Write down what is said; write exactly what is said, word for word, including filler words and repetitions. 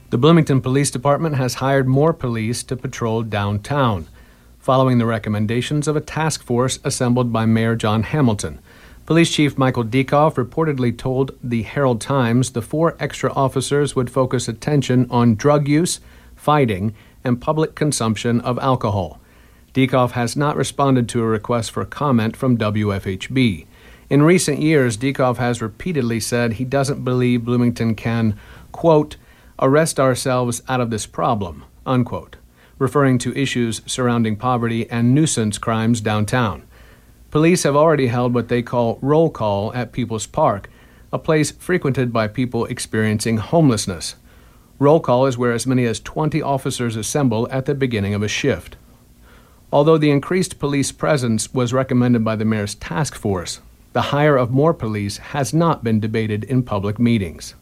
The Bloomington Police Department has hired more police to patrol downtown, following the recommendations of a task force assembled by Mayor John Hamilton. Police Chief Michael Dieckhoff reportedly told the Herald Times the four extra officers would focus attention on drug use, fighting, and public consumption of alcohol. Dieckhoff has not responded to a request for comment from W F H B. In recent years, Dieckhoff has repeatedly said he doesn't believe Bloomington can, quote, arrest ourselves out of this problem, unquote, referring to issues surrounding poverty and nuisance crimes downtown. Police have already held what they call roll call at People's Park, a place frequented by people experiencing homelessness. Roll call is where as many as twenty officers assemble at the beginning of a shift. Although the increased police presence was recommended by the mayor's task force, the hire of more police has not been debated in public meetings.